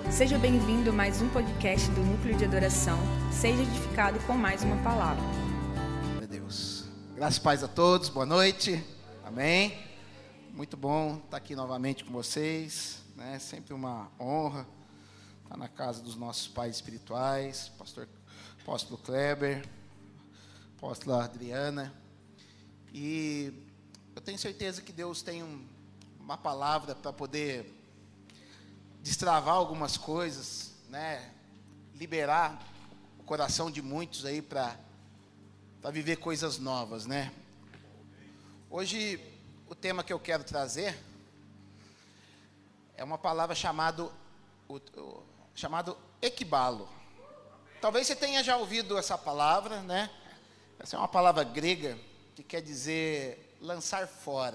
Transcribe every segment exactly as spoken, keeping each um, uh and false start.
Seja bem-vindo a mais um podcast do Núcleo de Adoração. Seja edificado com mais uma palavra. Meu Deus. Graças e paz a todos. Boa noite. Amém. Muito bom estar aqui novamente com vocês. Né? Sempre uma honra estar na casa dos nossos pais espirituais, pastor apóstolo Kleber, apóstola Adriana. E eu tenho certeza que Deus tem um, uma palavra para poder destravar algumas coisas, né? Liberar o coração de muitos aí para para viver coisas novas, né? Hoje o tema que eu quero trazer é uma palavra chamado o, o, chamado equibalo. Talvez você tenha já ouvido essa palavra, né? Essa é uma palavra grega que quer dizer lançar fora.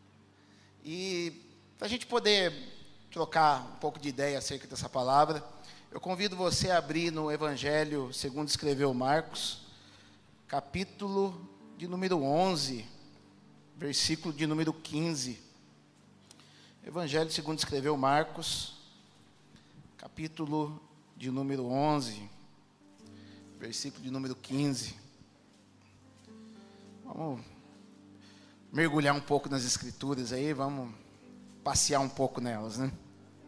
E para a gente poder trocar um pouco de ideia acerca dessa palavra, eu convido você a abrir no Evangelho segundo escreveu Marcos, capítulo de número onze, versículo de número quinze. Evangelho segundo escreveu Marcos, capítulo de número onze, versículo de número quinze. Vamos mergulhar um pouco nas escrituras aí, vamos passear um pouco nelas, né?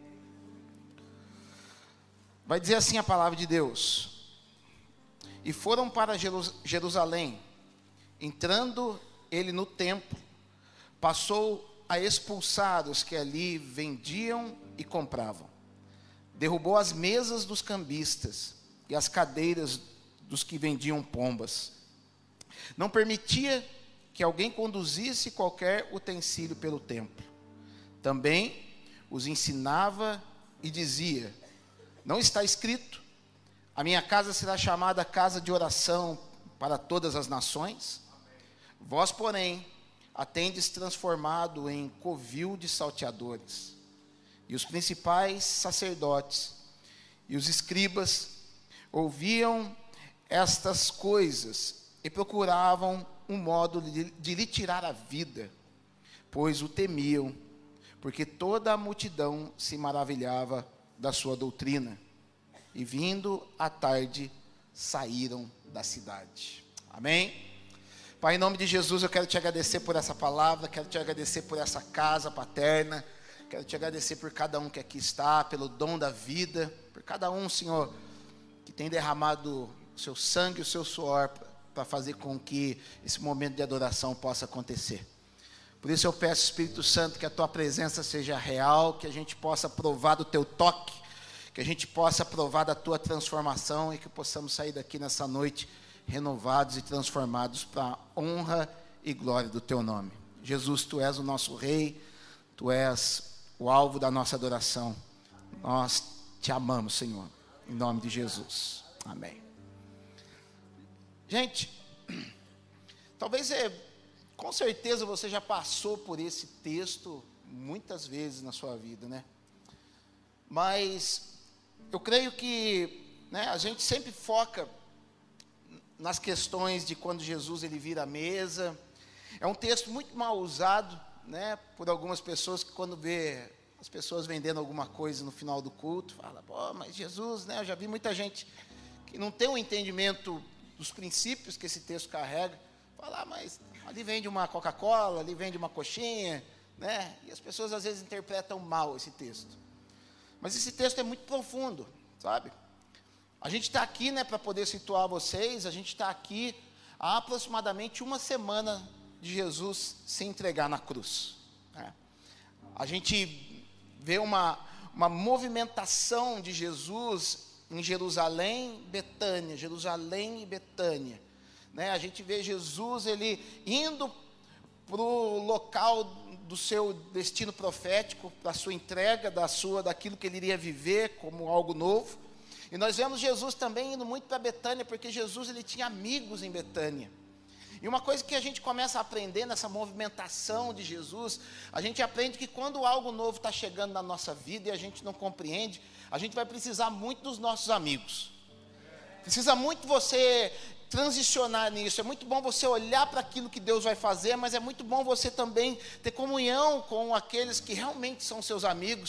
Vai dizer assim a palavra de Deus: e foram para Jerusalém, entrando ele no templo, passou a expulsar os que ali vendiam e compravam, derrubou as mesas dos cambistas e as cadeiras dos que vendiam pombas, não permitia que alguém conduzisse qualquer utensílio pelo templo. Também os ensinava e dizia: não está escrito, a minha casa será chamada casa de oração para todas as nações? Vós, porém, a tendes transformado em covil de salteadores. E os principais sacerdotes e os escribas ouviam estas coisas e procuravam um modo de, de lhe tirar a vida, pois o temiam, porque toda a multidão se maravilhava da sua doutrina. E vindo à tarde, saíram da cidade. Amém? Pai, em nome de Jesus, eu quero te agradecer por essa palavra, quero te agradecer por essa casa paterna, quero te agradecer por cada um que aqui está, pelo dom da vida, por cada um, Senhor, que tem derramado o seu sangue e o seu suor para fazer com que esse momento de adoração possa acontecer. Por isso eu peço, Espírito Santo, que a tua presença seja real, que a gente possa provar do teu toque, que a gente possa provar da tua transformação e que possamos sair daqui nessa noite renovados e transformados para a honra e glória do teu nome. Jesus, tu és o nosso rei, tu és o alvo da nossa adoração. Nós te amamos, Senhor, em nome de Jesus. Amém. Gente, talvez é, com certeza você já passou por esse texto muitas vezes na sua vida, né? Mas eu creio que, né, a gente sempre foca nas questões de quando Jesus ele vira a mesa. É um texto muito mal usado, né, por algumas pessoas que quando vê as pessoas vendendo alguma coisa no final do culto, fala: pô, mas Jesus, né, eu já vi muita gente que não tem um entendimento dos princípios que esse texto carrega, fala: ah, mas ali vende uma Coca-Cola, ali vende uma coxinha, né? E as pessoas às vezes interpretam mal esse texto. Mas esse texto é muito profundo, sabe? A gente está aqui, né, para poder situar vocês. A gente está aqui há aproximadamente uma semana de Jesus se entregar na cruz, né? A gente vê uma, uma movimentação de Jesus em Jerusalém, Betânia, Jerusalém e Betânia, né? A gente vê Jesus ele indo para o local do seu destino profético, para a sua entrega, da sua, daquilo que ele iria viver como algo novo. E nós vemos Jesus também indo muito para Betânia, porque Jesus ele tinha amigos em Betânia. E uma coisa que a gente começa a aprender nessa movimentação de Jesus, a gente aprende que quando algo novo está chegando na nossa vida e a gente não compreende, a gente vai precisar muito dos nossos amigos. Precisa muito você transicionar nisso. É muito bom você olhar para aquilo que Deus vai fazer, mas é muito bom você também ter comunhão com aqueles que realmente são seus amigos,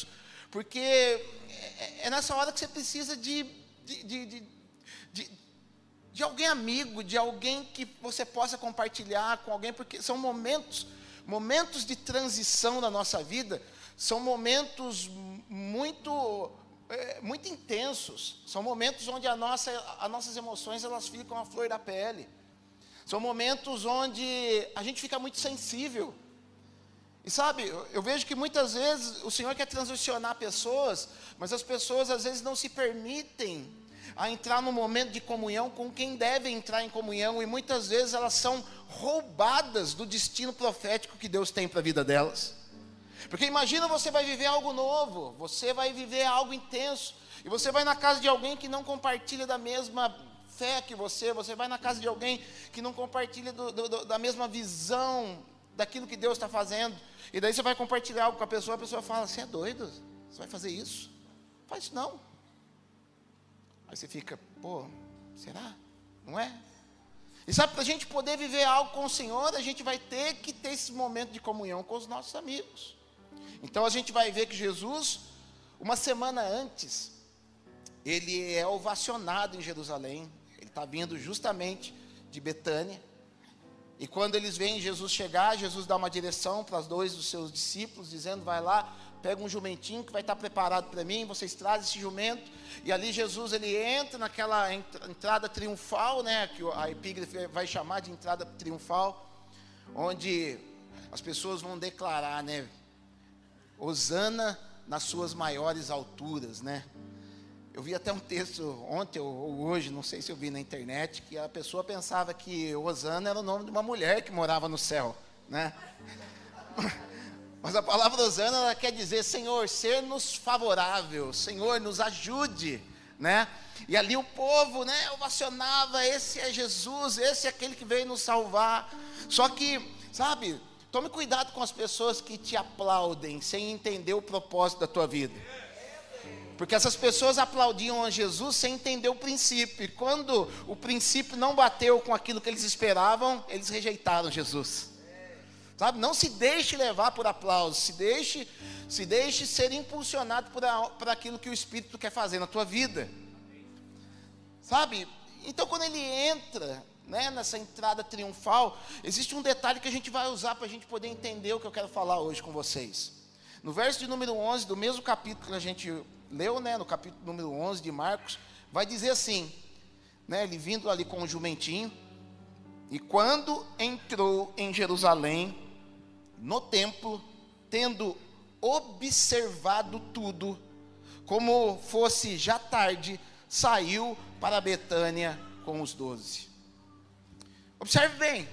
Porque é, é nessa hora que você precisa de, de, de, de, de, de alguém amigo, de alguém que você possa compartilhar com alguém, porque são momentos, momentos de transição na nossa vida, são momentos muito, é, muito intensos, são momentos onde a nossa, as nossas emoções elas ficam à flor da pele, são momentos onde a gente fica muito sensível. E sabe, eu vejo que muitas vezes o Senhor quer transicionar pessoas, mas as pessoas às vezes não se permitem a entrar no momento de comunhão com quem deve entrar em comunhão, e muitas vezes elas são roubadas do destino profético que Deus tem para a vida delas. Porque imagina, você vai viver algo novo, você vai viver algo intenso, e você vai na casa de alguém que não compartilha da mesma fé que você, você vai na casa de alguém que não compartilha do, do, da mesma visão daquilo que Deus está fazendo, e daí você vai compartilhar algo com a pessoa, a pessoa fala, você é doido? Você vai fazer isso? Faz isso não. Aí você fica, pô, será? Não é? E sabe, para a gente poder viver algo com o Senhor, a gente vai ter que ter esse momento de comunhão com os nossos amigos. Então a gente vai ver que Jesus, uma semana antes, ele é ovacionado em Jerusalém, ele está vindo justamente de Betânia. E quando eles veem Jesus chegar, Jesus dá uma direção para os dois dos seus discípulos, dizendo, vai lá, pega um jumentinho que vai estar preparado para mim, vocês trazem esse jumento. E ali Jesus, ele entra naquela entrada triunfal, né, que a epígrafe vai chamar de entrada triunfal, onde as pessoas vão declarar, né, Hosana nas suas maiores alturas, né. Eu vi até um texto ontem ou hoje, não sei se eu vi na internet, que a pessoa pensava que Hosana era o nome de uma mulher que morava no céu, né? Mas a palavra Hosana, ela quer dizer, Senhor, ser-nos favorável, Senhor, nos ajude, né? E ali o povo, né, ovacionava, esse é Jesus, esse é aquele que veio nos salvar. Só que, sabe, tome cuidado com as pessoas que te aplaudem sem entender o propósito da tua vida. Porque essas pessoas aplaudiam a Jesus sem entender o princípio. E quando o princípio não bateu com aquilo que eles esperavam, eles rejeitaram Jesus. Sabe? Não se deixe levar por aplausos. Se deixe, se deixe ser impulsionado por, a, por aquilo que o Espírito quer fazer na tua vida. Sabe? Então quando ele entra, né, nessa entrada triunfal, existe um detalhe que a gente vai usar para a gente poder entender o que eu quero falar hoje com vocês. No verso de número onze, do mesmo capítulo que a gente leu, né, no capítulo número onze de Marcos, vai dizer assim, né, ele vindo ali com o jumentinho, e quando entrou em Jerusalém, no templo, tendo observado tudo, como fosse já tarde, saiu para Betânia com os doze. Observe bem,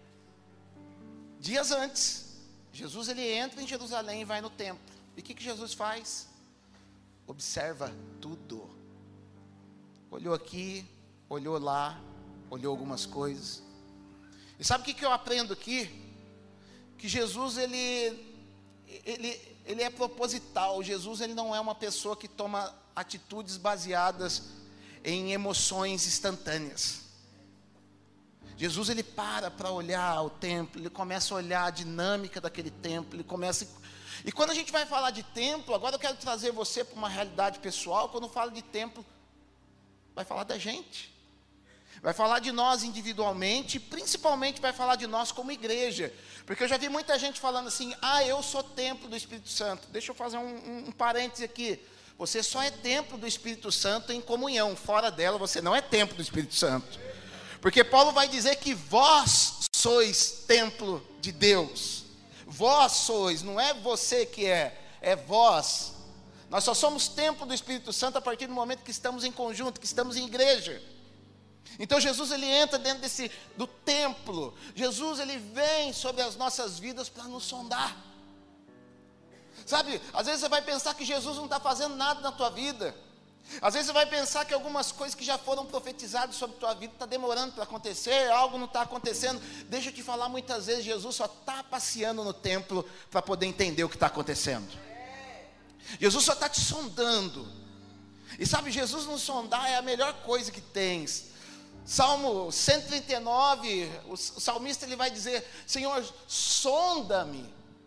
dias antes, Jesus ele entra em Jerusalém e vai no templo, e o que, que Jesus faz? Observa tudo. Olhou aqui, olhou lá, olhou algumas coisas. E sabe o que, que eu aprendo aqui? Que Jesus, ele, ele, ele é proposital. Jesus, ele não é uma pessoa que toma atitudes baseadas em emoções instantâneas. Jesus, ele para para olhar o templo, ele começa a olhar a dinâmica daquele templo, ele começa a... E quando a gente vai falar de templo, agora eu quero trazer você para uma realidade pessoal. Quando eu falo de templo, vai falar da gente, vai falar de nós individualmente, principalmente vai falar de nós como igreja, porque eu já vi muita gente falando assim, ah, eu sou templo do Espírito Santo. Deixa eu fazer um, um, um parêntese aqui, você só é templo do Espírito Santo em comunhão, fora dela você não é templo do Espírito Santo, porque Paulo vai dizer que vós sois templo de Deus. Vós sois, não é você que é, é vós. Nós só somos templo do Espírito Santo a partir do momento que estamos em conjunto, que estamos em igreja. Então Jesus ele entra dentro desse, do templo. Jesus ele vem sobre as nossas vidas para nos sondar. Sabe, às vezes você vai pensar que Jesus não está fazendo nada na tua vida. Às vezes você vai pensar que algumas coisas que já foram profetizadas sobre a tua vida está demorando para acontecer, algo não está acontecendo. Deixa eu te falar, muitas vezes Jesus só está passeando no templo para poder entender o que está acontecendo. Jesus só está te sondando. E sabe, Jesus nos sondar é a melhor coisa que tens. Salmo cento e trinta e nove, o salmista ele vai dizer, Senhor, sonda-me,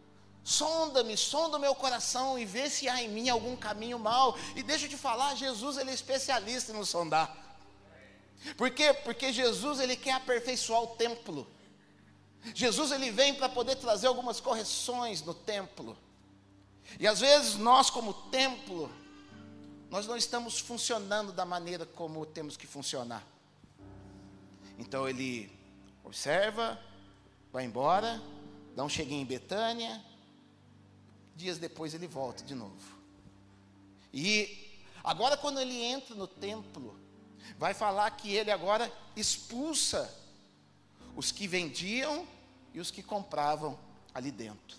sonda-me, sonda o meu coração e vê se há em mim algum caminho mau. E deixa eu te falar, Jesus ele é especialista em nos sondar. Por quê? Porque Jesus ele quer aperfeiçoar o templo. Jesus ele vem para poder trazer algumas correções no templo. E às vezes nós como templo, nós não estamos funcionando da maneira como temos que funcionar. Então ele observa, vai embora, dá um cheguinho em Betânia, dias depois ele volta de novo. E agora quando ele entra no templo, vai falar que ele agora expulsa os que vendiam e os que compravam ali dentro.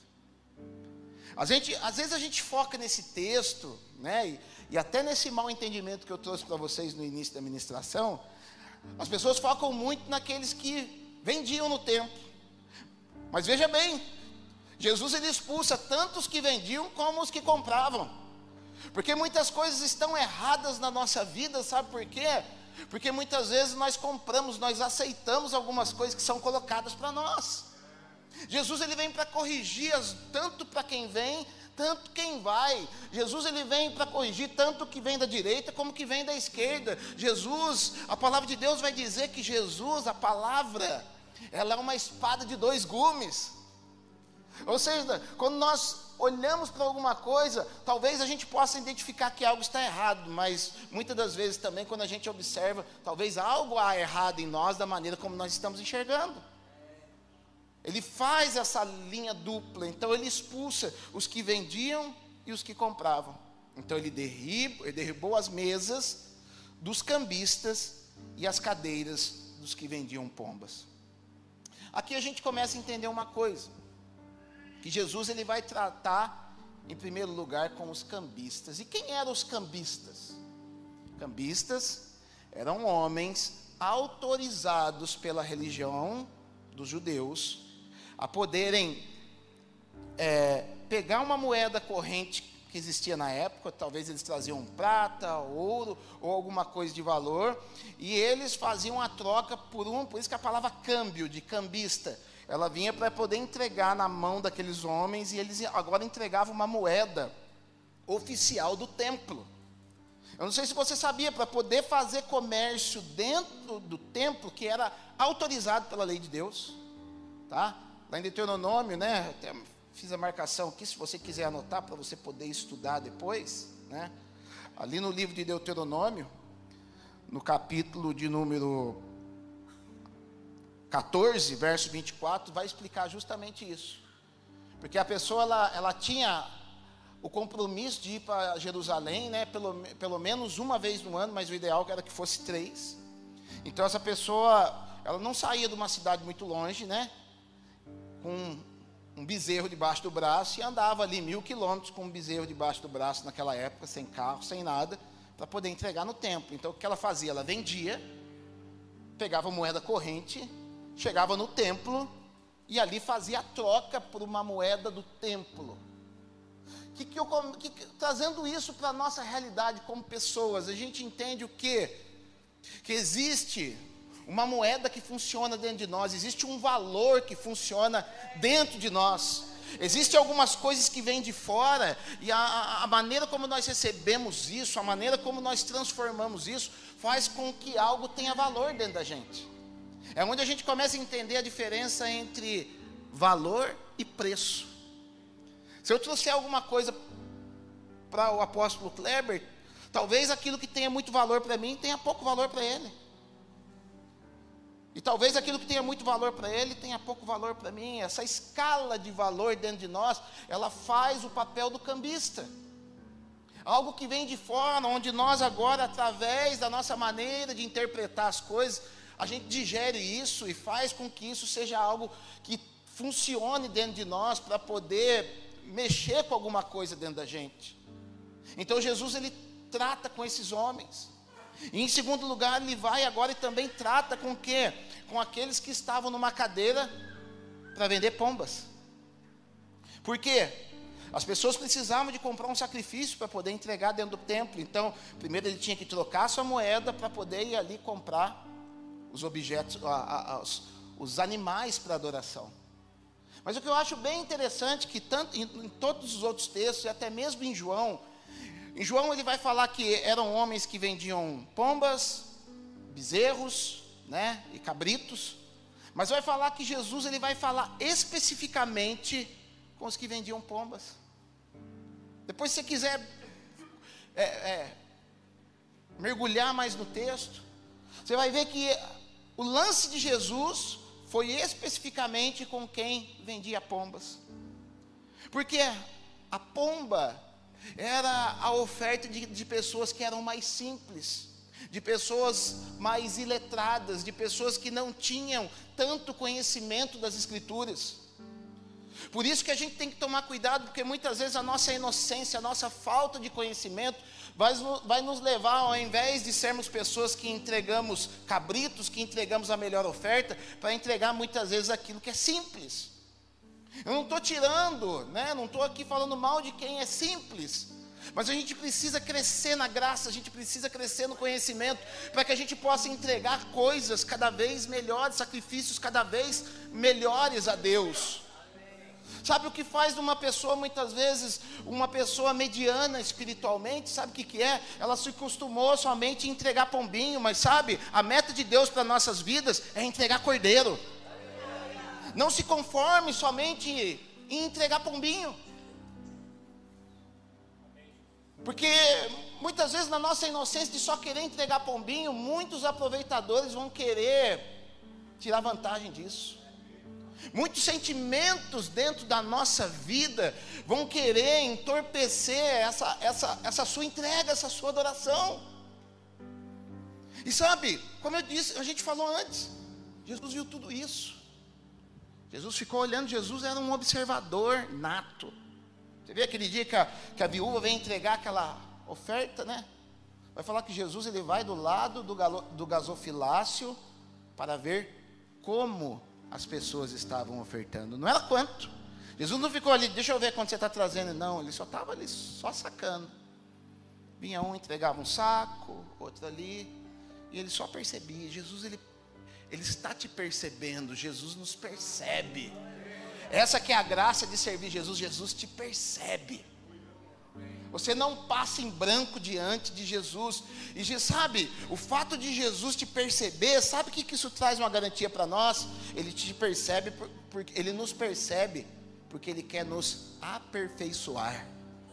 A gente, às vezes a gente foca nesse texto, né, e, e até nesse mau entendimento que eu trouxe para vocês no início da ministração, as pessoas focam muito naqueles que vendiam no templo. Mas veja bem, Jesus ele expulsa tanto os que vendiam como os que compravam. Porque muitas coisas estão erradas na nossa vida, sabe por quê? Porque muitas vezes nós compramos, nós aceitamos algumas coisas que são colocadas para nós. Jesus ele vem para corrigir as, tanto para quem vem, tanto quem vai. Jesus ele vem para corrigir tanto que vem da direita como que vem da esquerda. Jesus, a palavra de Deus vai dizer que Jesus, a palavra, ela é uma espada de dois gumes. Ou seja, quando nós olhamos para alguma coisa, talvez a gente possa identificar que algo está errado, mas muitas das vezes também quando a gente observa, talvez algo há errado em nós da maneira como nós estamos enxergando. Ele faz essa linha dupla, então ele expulsa os que vendiam e os que compravam. Então ele, derriba, ele derrubou as mesas dos cambistas e as cadeiras dos que vendiam pombas. Aqui a gente começa a entender uma coisa, que Jesus ele vai tratar em primeiro lugar com os cambistas. E quem eram os cambistas? Cambistas eram homens autorizados pela religião dos judeus a poderem é, pegar uma moeda corrente que existia na época, talvez eles traziam prata, ouro ou alguma coisa de valor, e eles faziam a troca por um, por isso que a palavra câmbio, de cambista, ela vinha para poder entregar na mão daqueles homens, e eles agora entregavam uma moeda oficial do templo. Eu não sei se você sabia, para poder fazer comércio dentro do templo, que era autorizado pela lei de Deus, tá? Lá em Deuteronômio, né, até fiz a marcação aqui, se você quiser anotar, para você poder estudar depois, né? Ali no livro de Deuteronômio, no capítulo de número catorze, verso vinte e quatro, vai explicar justamente isso. Porque a pessoa, ela, ela tinha o compromisso de ir para Jerusalém, né, pelo, pelo menos uma vez no ano, mas o ideal era que fosse três. Então essa pessoa, ela não saía de uma cidade muito longe, né, com um bezerro debaixo do braço, e andava ali mil quilômetros com um bezerro debaixo do braço naquela época, sem carro, sem nada, para poder entregar no templo. Então o que ela fazia? Ela vendia, pegava moeda corrente, chegava no templo e ali fazia a troca por uma moeda do templo. Que, que eu, que, trazendo isso para a nossa realidade como pessoas, a gente entende o quê? Que existe uma moeda que funciona dentro de nós, existe um valor que funciona dentro de nós. Existem algumas coisas que vêm de fora, e a, a maneira como nós recebemos isso, a maneira como nós transformamos isso, faz com que algo tenha valor dentro da gente. É onde a gente começa a entender a diferença entre valor e preço. Se eu trouxer alguma coisa para o apóstolo Kleber, talvez aquilo que tenha muito valor para mim tenha pouco valor para ele. E talvez aquilo que tenha muito valor para ele tenha pouco valor para mim. Essa escala de valor dentro de nós, ela faz o papel do cambista. Algo que vem de fora, onde nós agora, através da nossa maneira de interpretar as coisas, a gente digere isso e faz com que isso seja algo que funcione dentro de nós para poder mexer com alguma coisa dentro da gente. Então Jesus ele trata com esses homens. E em segundo lugar, ele vai agora e também trata com o quê? Com aqueles que estavam numa cadeira para vender pombas. Por quê? As pessoas precisavam de comprar um sacrifício para poder entregar dentro do templo. Então, primeiro ele tinha que trocar a sua moeda para poder ir ali comprar os objetos, a, a, os, os animais para adoração. Mas o que eu acho bem interessante, que tanto em, em todos os outros textos, e até mesmo em João, em João ele vai falar que eram homens que vendiam pombas, bezerros, né, e cabritos, mas vai falar que Jesus ele vai falar especificamente com os que vendiam pombas. Depois se você quiser é, é, mergulhar mais no texto, você vai ver que o lance de Jesus foi especificamente com quem vendia pombas, porque a pomba era a oferta de, de pessoas que eram mais simples, de pessoas mais iletradas, de pessoas que não tinham tanto conhecimento das Escrituras. Por isso que a gente tem que tomar cuidado, porque muitas vezes a nossa inocência, a nossa falta de conhecimento vai, vai nos levar, ao invés de sermos pessoas que entregamos cabritos, que entregamos a melhor oferta, para entregar muitas vezes aquilo que é simples. Eu não estou tirando, né? Não estou aqui falando mal de quem é simples, mas a gente precisa crescer na graça, a gente precisa crescer no conhecimento, para que a gente possa entregar coisas cada vez melhores, sacrifícios cada vez melhores a Deus. Sabe o que faz de uma pessoa, muitas vezes, uma pessoa mediana espiritualmente, sabe o que que é? Ela se acostumou somente a entregar pombinho, mas sabe, a meta de Deus para nossas vidas é entregar cordeiro. Não se conforme somente em entregar pombinho, porque muitas vezes na nossa inocência de só querer entregar pombinho, muitos aproveitadores vão querer tirar vantagem disso. Muitos sentimentos dentro da nossa vida vão querer entorpecer essa, essa, essa sua entrega, essa sua adoração. E sabe, como eu disse, a gente falou antes, Jesus viu tudo isso. Jesus ficou olhando, Jesus era um observador nato. Você vê aquele dia que a, que a viúva vem entregar aquela oferta, né? Vai falar que Jesus ele vai do lado do, galo, do gasofilácio para ver como as pessoas estavam ofertando. Não era quanto. Jesus não ficou ali, deixa eu ver quanto você está trazendo. Não, ele só estava ali, só sacando. Vinha um, entregava um saco, outro ali, e ele só percebia. Jesus, ele, ele está te percebendo. Jesus nos percebe. Essa que é a graça de servir Jesus. Jesus te percebe. Você não passa em branco diante de Jesus. E sabe, o fato de Jesus te perceber, sabe o que, que isso traz uma garantia para nós? Ele te percebe, porque ele nos percebe, porque Ele quer nos aperfeiçoar.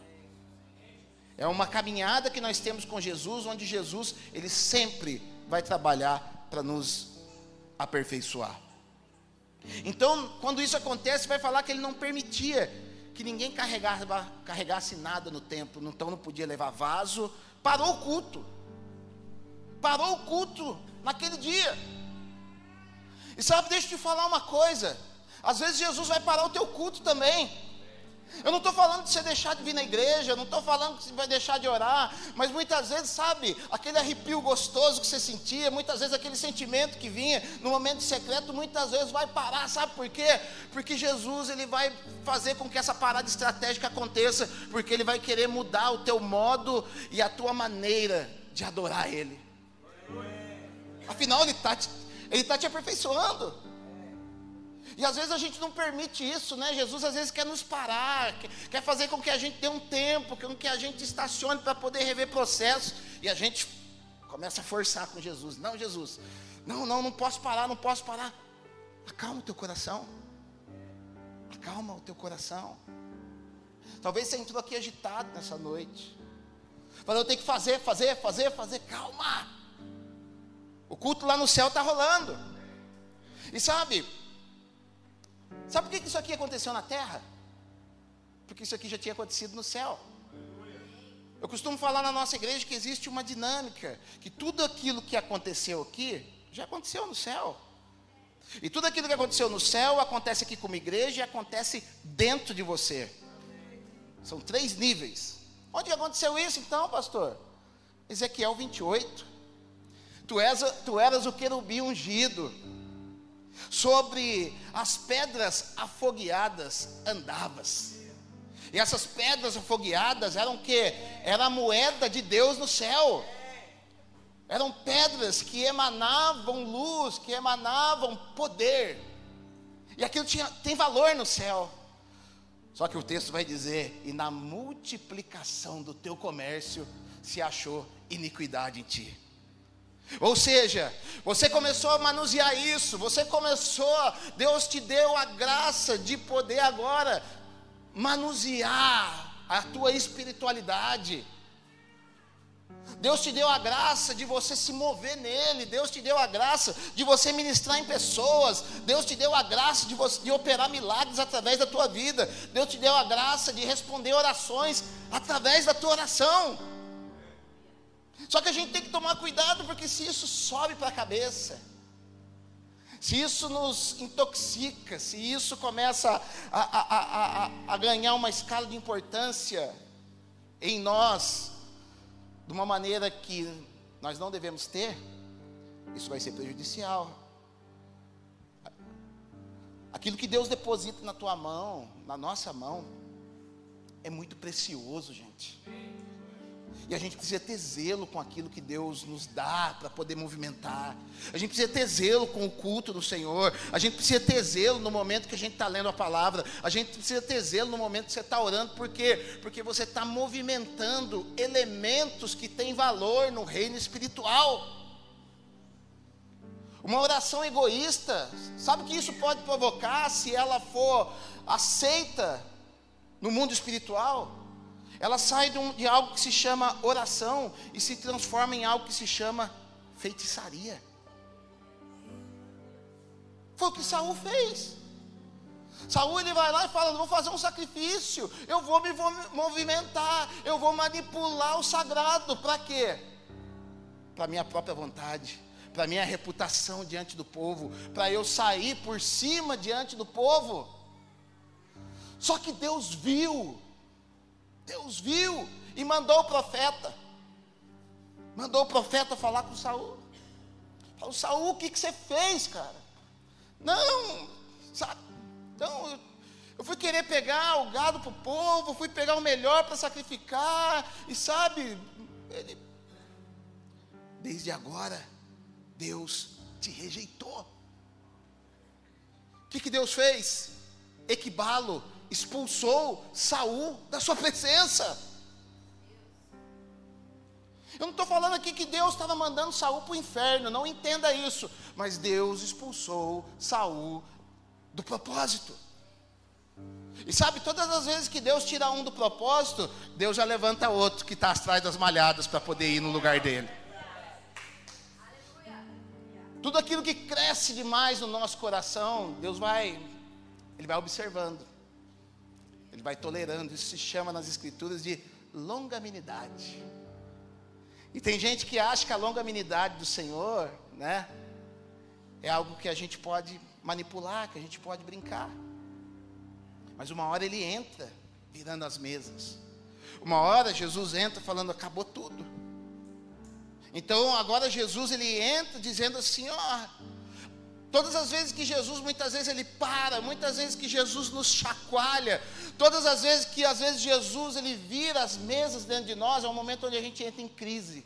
É uma caminhada que nós temos com Jesus, onde Jesus, Ele sempre vai trabalhar para nos aperfeiçoar. Então, quando isso acontece, vai falar que Ele não permitia que ninguém carregasse, carregasse nada no templo, então não podia levar vaso. Parou o culto, parou o culto naquele dia. E sabe, deixa eu te falar uma coisa, às vezes Jesus vai parar o teu culto também. Eu não estou falando de você deixar de vir na igreja, eu não estou falando que você vai deixar de orar, mas muitas vezes, sabe, aquele arrepio gostoso que você sentia, muitas vezes aquele sentimento que vinha no momento secreto, muitas vezes vai parar. Sabe por quê? Porque Jesus, Ele vai fazer com que essa parada estratégica aconteça, porque Ele vai querer mudar o teu modo e a tua maneira de adorar Ele. Afinal, Ele está te, Ele tá te aperfeiçoando. E às vezes a gente não permite isso, né? Jesus às vezes quer nos parar, quer, quer fazer com que a gente dê um tempo, com que a gente estacione para poder rever processos. E a gente começa a forçar com Jesus. Não, Jesus, não, não, não posso parar, não posso parar. Acalma o teu coração. Acalma o teu coração. Talvez você entrou aqui agitado nessa noite. Falou, eu tenho que fazer, fazer, fazer, fazer. Calma. O culto lá no céu está rolando. E sabe... Sabe por que isso aqui aconteceu na terra? Porque isso aqui já tinha acontecido no céu. Eu costumo falar na nossa igreja que existe uma dinâmica, que tudo aquilo que aconteceu aqui, já aconteceu no céu. E tudo aquilo que aconteceu no céu, acontece aqui como igreja e acontece dentro de você. São três níveis. Onde aconteceu isso então, pastor? Ezequiel vinte e oito. Tu, és, tu eras o querubim ungido. Sobre as pedras afogueadas andavas. E essas pedras afogueadas eram o quê? Era a moeda de Deus no céu. Eram pedras que emanavam luz, que emanavam poder. E aquilo tinha, tem valor no céu. Só que o texto vai dizer: e na multiplicação do teu comércio se achou iniquidade em ti. Ou seja, você começou a manusear isso, você começou, Deus te deu a graça de poder agora manusear a tua espiritualidade. Deus te deu a graça de você se mover nele. Deus te deu a graça de você ministrar em pessoas. Deus te deu a graça de, você, de operar milagres através da tua vida. Deus te deu a graça de responder orações através da tua oração. Só que a gente tem que tomar cuidado, porque se isso sobe para a cabeça, se isso nos intoxica, se isso começa a, a, a, a, a ganhar uma escala de importância em nós, de uma maneira que nós não devemos ter, isso vai ser prejudicial. Aquilo que Deus deposita na tua mão, na nossa mão, é muito precioso, gente. E a gente precisa ter zelo com aquilo que Deus nos dá para poder movimentar. A gente precisa ter zelo com o culto do Senhor. A gente precisa ter zelo no momento que a gente está lendo a palavra. A gente precisa ter zelo no momento que você está orando. Por quê? Porque você está movimentando elementos que têm valor no reino espiritual. Uma oração egoísta, sabe o que isso pode provocar se ela for aceita no mundo espiritual? Ela sai de, um, de algo que se chama oração e se transforma em algo que se chama feitiçaria. Foi o que Saul fez. Saul, ele vai lá e fala: vou fazer um sacrifício, eu vou me vou movimentar, eu vou manipular o sagrado. Para quê? Para minha própria vontade, para minha reputação diante do povo, para eu sair por cima diante do povo. Só que Deus viu, Deus viu e mandou o profeta, mandou o profeta falar com Saul. Falou: Saul, o que, que você fez, cara? Não, sabe, então eu, eu fui querer pegar o gado para o povo, fui pegar o melhor para sacrificar, e sabe, ele, desde agora, Deus te rejeitou. O que, que Deus fez? Equibalo, expulsou Saul da sua presença. Eu não estou falando aqui que Deus estava mandando Saul para o inferno, não entenda isso, mas Deus expulsou Saul do propósito. E sabe, todas as vezes que Deus tira um do propósito, Deus já levanta outro que está atrás das malhadas para poder ir no lugar dele. Tudo aquilo que cresce demais no nosso coração, Deus vai, Ele vai observando, Ele vai tolerando. Isso se chama nas escrituras de longanimidade. E tem gente que acha que a longanimidade do Senhor, né, é algo que a gente pode manipular, que a gente pode brincar. Mas uma hora Ele entra virando as mesas. Uma hora Jesus entra falando: acabou tudo. Então agora Jesus, Ele entra dizendo assim: ó, todas as vezes que Jesus, muitas vezes Ele para, muitas vezes que Jesus nos chacoalha, todas as vezes que às vezes Jesus, Ele vira as mesas dentro de nós, é um momento onde a gente entra em crise.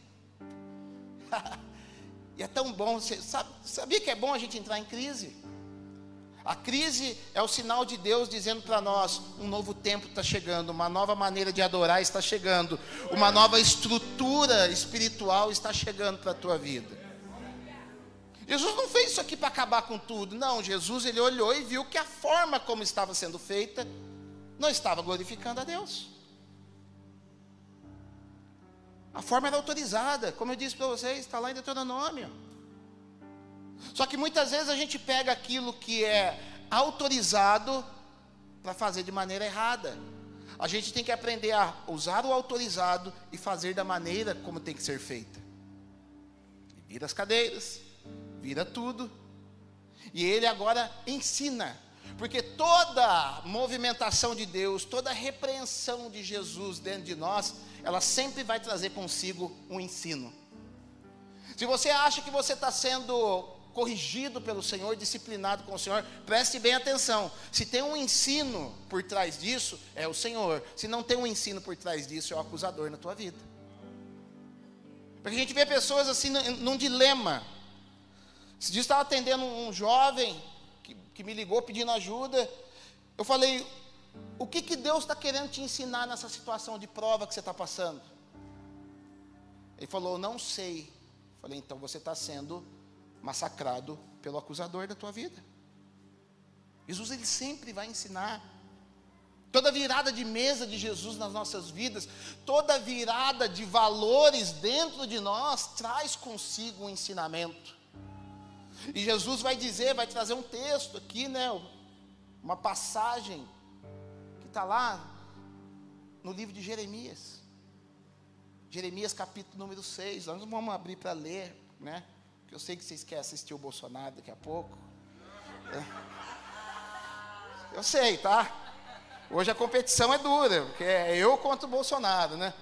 E é tão bom, você sabe, sabia que é bom a gente entrar em crise? A crise é o sinal de Deus dizendo para nós: um novo tempo está chegando, uma nova maneira de adorar está chegando, uma nova estrutura espiritual está chegando para a tua vida. Jesus não fez isso aqui para acabar com tudo, não. Jesus, Ele olhou e viu que a forma como estava sendo feita não estava glorificando a Deus. A forma era autorizada, como eu disse para vocês, está lá em Deuteronômio. Só que muitas vezes a gente pega aquilo que é autorizado para fazer de maneira errada. A gente tem que aprender a usar o autorizado e fazer da maneira como tem que ser feita. Vira as cadeiras, vira tudo. E Ele agora ensina. Porque toda movimentação de Deus, toda repreensão de Jesus dentro de nós, ela sempre vai trazer consigo um ensino. Se você acha que você está sendo corrigido pelo Senhor, disciplinado com o Senhor, preste bem atenção. Se tem um ensino por trás disso, é o Senhor. Se não tem um ensino por trás disso, é o acusador na tua vida. Porque a gente vê pessoas assim num dilema. Esse dia eu estava atendendo um jovem, que, que me ligou pedindo ajuda. Eu falei, o que, que Deus está querendo te ensinar nessa situação de prova que você está passando? Ele falou, não sei. Eu falei, então você está sendo massacrado pelo acusador da tua vida. Jesus, ele sempre vai ensinar. Toda virada de mesa de Jesus nas nossas vidas, toda virada de valores dentro de nós, traz consigo um ensinamento. E Jesus vai dizer, vai trazer um texto aqui, né? Uma passagem que está lá no livro de Jeremias. Jeremias capítulo número seis. Nós não vamos abrir para ler, né? Porque eu sei que vocês querem assistir o Bolsonaro daqui a pouco. É. Eu sei, tá? Hoje a competição é dura, porque é eu contra o Bolsonaro, né?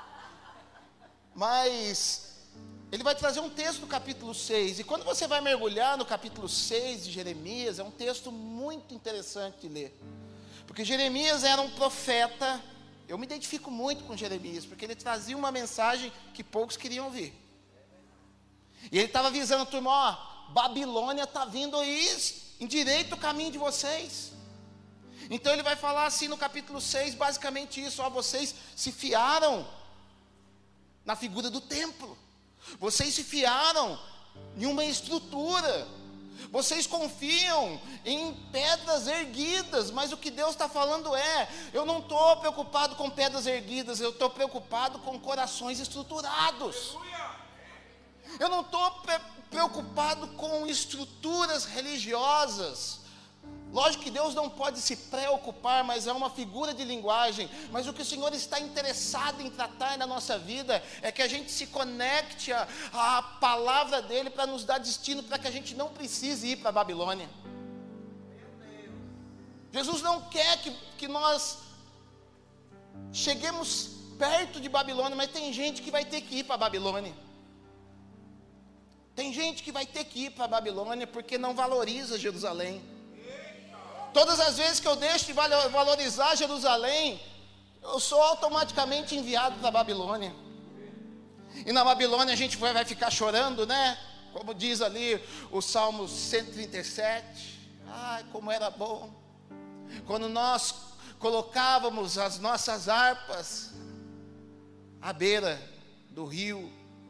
Mas ele vai trazer um texto do capítulo seis, e quando você vai mergulhar no capítulo seis de Jeremias, é um texto muito interessante de ler. Porque Jeremias era um profeta, eu me identifico muito com Jeremias, porque ele trazia uma mensagem que poucos queriam ouvir. E ele estava avisando a turma, ó, Babilônia está vindo aí, endireita o caminho de vocês. Então ele vai falar assim no capítulo seis, basicamente isso, ó, vocês se fiaram na figura do templo, vocês se fiaram em uma estrutura, vocês confiam em pedras erguidas, mas o que Deus está falando é, eu não estou preocupado com pedras erguidas, eu estou preocupado com corações estruturados. Eu não estou pre- preocupado com estruturas religiosas. Lógico que Deus não pode se preocupar, mas é uma figura de linguagem. Mas o que o Senhor está interessado em tratar na nossa vida é que a gente se conecte à, à palavra dEle para nos dar destino, para que a gente não precise ir para a Babilônia. Jesus não quer que, que nós cheguemos perto de Babilônia, mas tem gente que vai ter que ir para a Babilônia. Tem gente que vai ter que ir para a Babilônia porque não valoriza Jerusalém. Todas as vezes que eu deixo de valorizar Jerusalém, eu sou automaticamente enviado para a Babilônia. E na Babilônia a gente vai ficar chorando, né? Como diz ali o Salmo cento e trinta e sete. Ai, como era bom quando nós colocávamos as nossas harpas à beira do rio,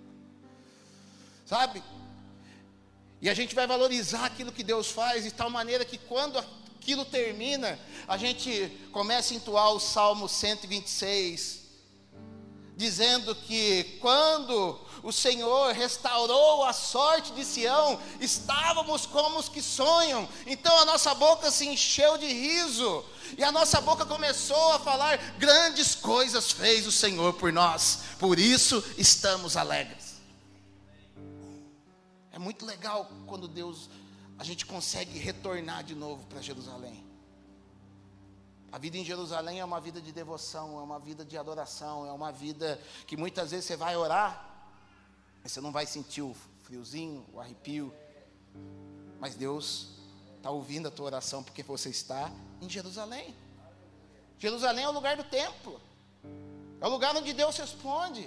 sabe? E a gente vai valorizar aquilo que Deus faz de tal maneira que quando aquilo termina, a gente começa a entoar o Salmo cento e vinte e seis, dizendo que quando o Senhor restaurou a sorte de Sião, estávamos como os que sonham. Então a nossa boca se encheu de riso, e a nossa boca começou a falar, grandes coisas fez o Senhor por nós, por isso estamos alegres. É muito legal quando Deus, a gente consegue retornar de novo para Jerusalém. A vida em Jerusalém é uma vida de devoção, é uma vida de adoração, é uma vida que muitas vezes você vai orar, mas você não vai sentir o friozinho, o arrepio, mas Deus está ouvindo a tua oração porque você está em Jerusalém. Jerusalém é o lugar do templo, é o lugar onde Deus responde.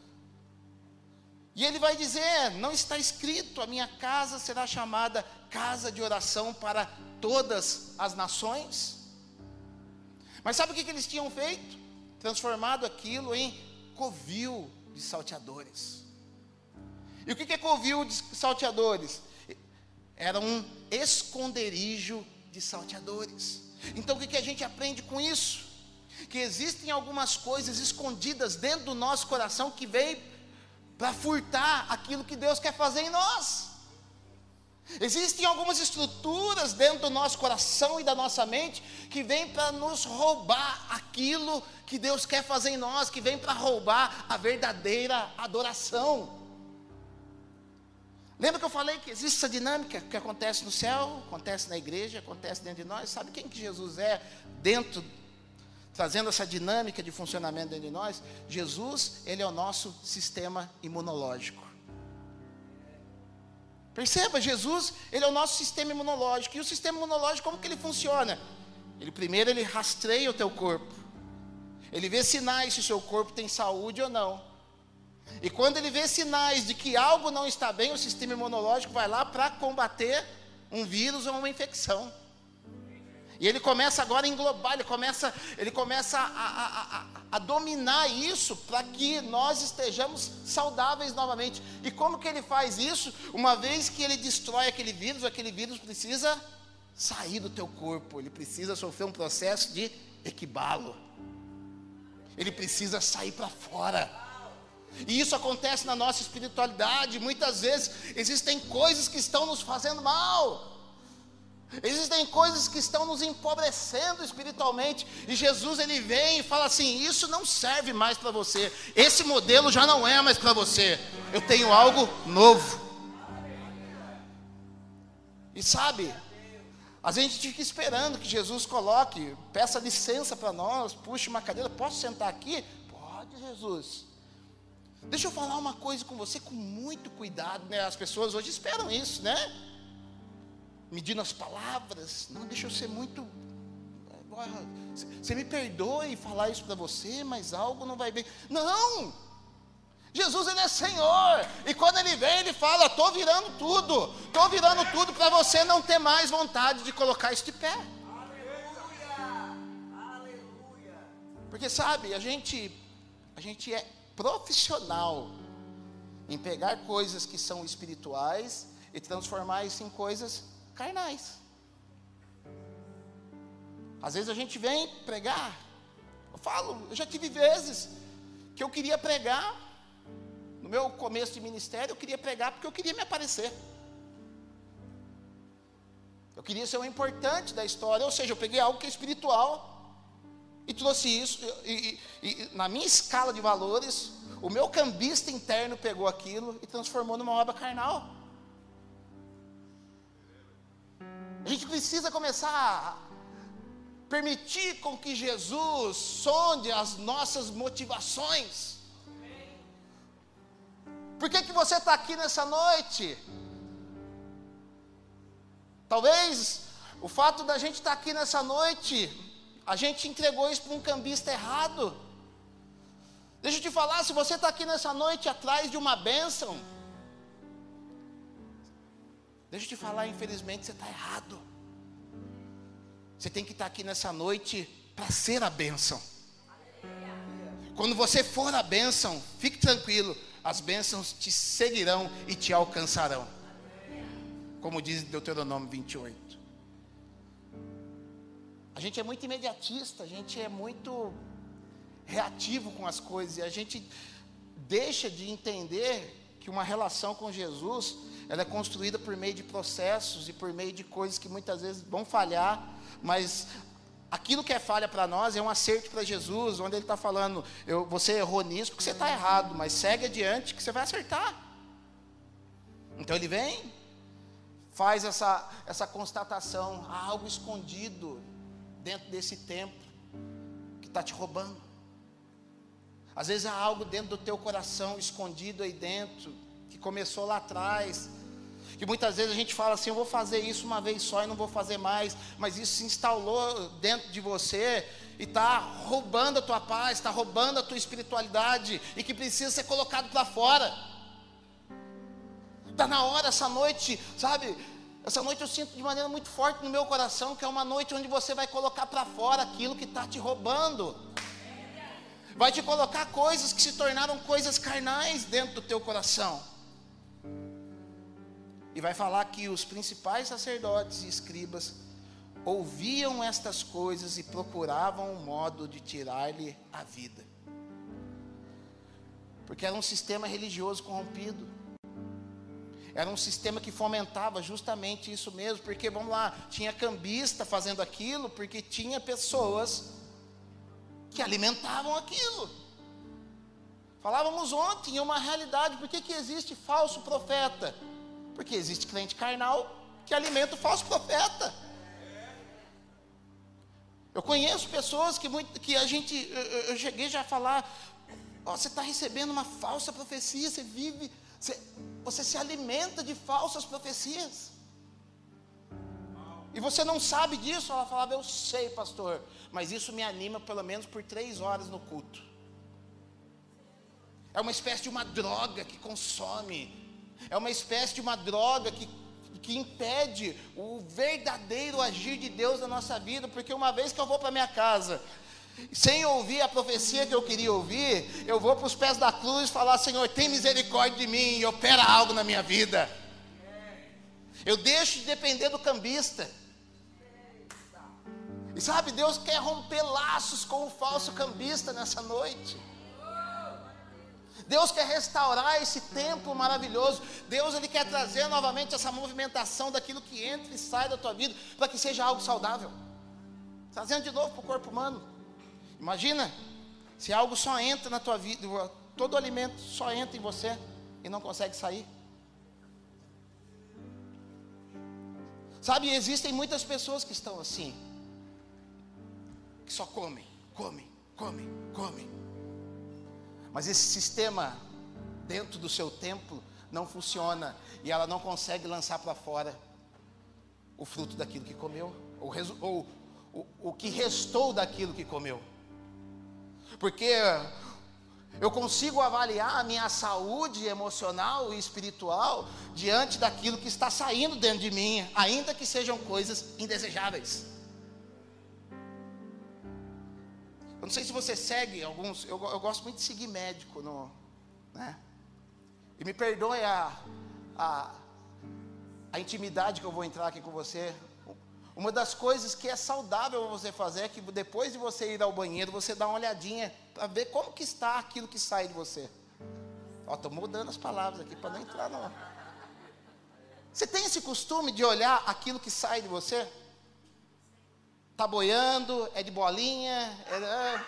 E ele vai dizer, não está escrito, a minha casa será chamada casa de oração para todas as nações? Mas sabe o que, que eles tinham feito? Transformado aquilo em covil de salteadores. E o que, que é covil de salteadores? Era um esconderijo de salteadores. Então o que, que a gente aprende com isso? Que existem algumas coisas escondidas dentro do nosso coração que vêm para furtar aquilo que Deus quer fazer em nós. Existem algumas estruturas dentro do nosso coração e da nossa mente que vêm para nos roubar aquilo que Deus quer fazer em nós, que vem para roubar a verdadeira adoração. Lembra que eu falei que existe essa dinâmica que acontece no céu, acontece na igreja, acontece dentro de nós? Sabe quem que Jesus é dentro, trazendo essa dinâmica de funcionamento dentro de nós? Jesus, ele é o nosso sistema imunológico. Perceba, Jesus, ele é o nosso sistema imunológico. E o sistema imunológico, como que ele funciona? Ele primeiro, ele rastreia o teu corpo. Ele vê sinais se o seu corpo tem saúde ou não. E quando ele vê sinais de que algo não está bem, o sistema imunológico vai lá para combater um vírus ou uma infecção. E ele começa agora a englobar, ele começa, ele começa a, a, a, a dominar isso para que nós estejamos saudáveis novamente. E como que ele faz isso? Uma vez que ele destrói aquele vírus, aquele vírus precisa sair do teu corpo, ele precisa sofrer um processo de equibalo. Ele precisa sair para fora. E isso acontece na nossa espiritualidade. Muitas vezes existem coisas que estão nos fazendo mal. Existem coisas que estão nos empobrecendo espiritualmente. E Jesus, ele vem e fala assim: isso não serve mais para você. Esse modelo já não é mais para você. Eu tenho algo novo. E sabe, a gente fica esperando que Jesus coloque, peça licença para nós, puxe uma cadeira. Posso sentar aqui? Pode, Jesus. Deixa eu falar uma coisa com você com muito cuidado, né? As pessoas hoje esperam isso, né? Medindo as palavras. Não, deixa eu ser muito... Você me perdoe falar isso para você, mas algo não vai bem. Não! Jesus, ele é Senhor. E quando ele vem, ele fala: estou virando tudo. Estou virando tudo para você não ter mais vontade de colocar isso de pé. Porque sabe, a gente, a gente é profissional em pegar coisas que são espirituais e transformar isso em coisas carnais. Às vezes a gente vem pregar. Eu falo, eu já tive vezes que eu queria pregar. No meu começo de ministério, eu queria pregar porque eu queria me aparecer. Eu queria ser o importante da história. Ou seja, eu peguei algo que é espiritual e trouxe isso. E, e, e na minha escala de valores, o meu cambista interno pegou aquilo e transformou numa obra carnal. A gente precisa começar a permitir com que Jesus sonde as nossas motivações. Por que que você está aqui nessa noite? Talvez o fato da gente estar aqui nessa noite, a gente entregou isso para um cambista errado. Deixa eu te falar, se você está aqui nessa noite atrás de uma bênção, deixa eu te falar, infelizmente você está errado. Você tem que estar aqui nessa noite para ser a bênção. Quando você for a bênção, fique tranquilo, as bênçãos te seguirão e te alcançarão. Como diz Deuteronômio vinte e oito. A gente é muito imediatista, a gente é muito reativo com as coisas, e a gente deixa de entender que uma relação com Jesus, ela é construída por meio de processos e por meio de coisas que muitas vezes vão falhar, mas aquilo que é falha para nós é um acerto para Jesus, onde ele está falando: eu, você errou nisso porque você está errado, mas segue adiante que você vai acertar. Então ele vem, faz essa, essa constatação: há algo escondido dentro desse templo que está te roubando. Às vezes há algo dentro do teu coração escondido aí dentro, que começou lá atrás, que muitas vezes a gente fala assim: eu vou fazer isso uma vez só e não vou fazer mais, mas isso se instalou dentro de você e está roubando a tua paz, está roubando a tua espiritualidade, e que precisa ser colocado para fora. Está na hora essa noite, sabe, essa noite eu sinto de maneira muito forte no meu coração, que é uma noite onde você vai colocar para fora aquilo que está te roubando, vai te colocar coisas que se tornaram coisas carnais dentro do teu coração. E vai falar que os principais sacerdotes e escribas ouviam estas coisas e procuravam um modo de tirar-lhe a vida. Porque era um sistema religioso corrompido. Era um sistema que fomentava justamente isso mesmo. Porque, vamos lá, tinha cambista fazendo aquilo, porque tinha pessoas que alimentavam aquilo. Falávamos ontem, é uma realidade. Por que que existe falso profeta? Porque existe crente carnal que alimenta o falso profeta. Eu conheço pessoas que, muito, que a gente, eu, eu cheguei já a falar: oh, você está recebendo uma falsa profecia, você vive, você, você se alimenta de falsas profecias. E você não sabe disso. Ela falava: eu sei, pastor, mas isso me anima pelo menos por três horas no culto. É uma espécie de uma droga que consome. É uma espécie de uma droga que, que impede o verdadeiro agir de Deus na nossa vida, porque uma vez que eu vou para minha casa, sem ouvir a profecia que eu queria ouvir, eu vou para os pés da cruz falar: Senhor, tem misericórdia de mim e opera algo na minha vida. Eu deixo de depender do cambista. E sabe, Deus quer romper laços com o falso cambista nessa noite. Deus quer restaurar esse templo maravilhoso. Deus, Ele quer trazer novamente essa movimentação daquilo que entra e sai da tua vida, para que seja algo saudável, trazendo de novo para o corpo humano. Imagina, se algo só entra na tua vida, todo alimento só entra em você e não consegue sair. Sabe, existem muitas pessoas que estão assim, que só comem, comem, comem, comem. Mas esse sistema dentro do seu templo não funciona, e ela não consegue lançar para fora o fruto daquilo que comeu, ou, ou o, o que restou daquilo que comeu. Porque eu consigo avaliar a minha saúde emocional e espiritual diante daquilo que está saindo dentro de mim, ainda que sejam coisas indesejáveis. Eu não sei se você segue alguns, eu, eu gosto muito de seguir médico, no, né? E me perdoe a, a, a intimidade que eu vou entrar aqui com você. Uma das coisas que é saudável você fazer é que depois de você ir ao banheiro, você dá uma olhadinha para ver como que está aquilo que sai de você. Ó, estou mudando as palavras aqui para não entrar não. Você tem esse costume de olhar aquilo que sai de você? Está boiando, é de bolinha, é...